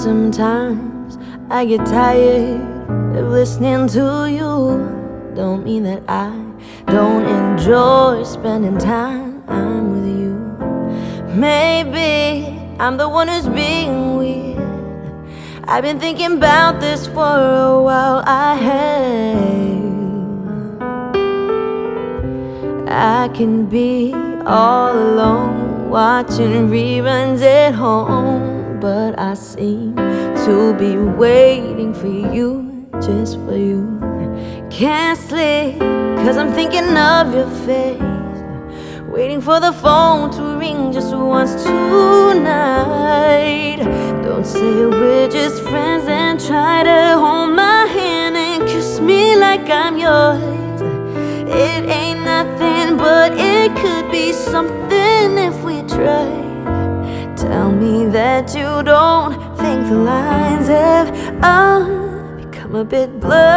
Sometimes I get tired of listening to you. Don't mean that I don't enjoy spending time with you. Maybe I'm the one who's being weird. I've been thinking about this for a while. I can be all alone watching reruns at home, but I seem to be waiting for you, just for you. Can't sleep, 'cause I'm thinking of your face, waiting for the phone to ring just once tonight. Don't say we're just friends and try to hold my hand and kiss me like I'm yours. It ain't nothing, but it could be something if we tried. Tell me that you don't think the lines have become a bit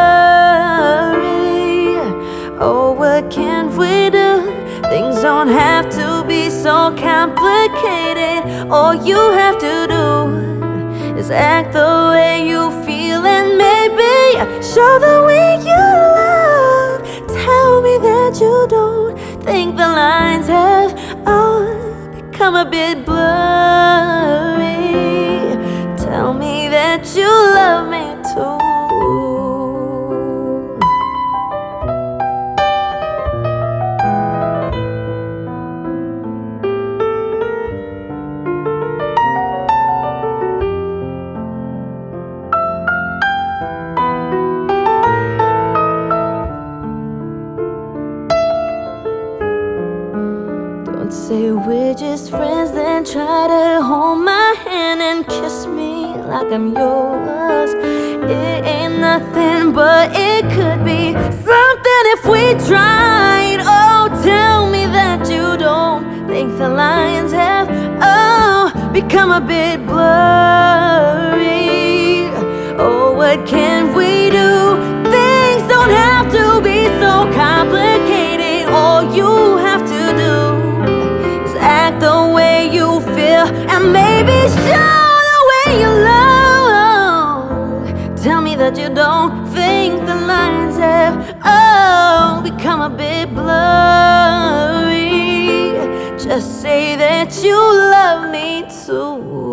blurry. Oh, what can we do? Things don't have to be so complicated. All you have to do is act the way you feel and maybe show the way you love. Tell me that you don't think the lines have become a bit blurry. Tell me that you love me too. Don't say we're just friends, then try to hold my hand and kiss me like I'm yours. It ain't nothing, but it could be something if we tried. Oh, tell me that you don't think the lines have become a bit blurry. Oh, what can we do? Things don't have to be so complicated. All you have to do is act the way you feel and maybe show the way you love. Tell me that you don't think the lines have become a bit blurry. Just say that you love me too.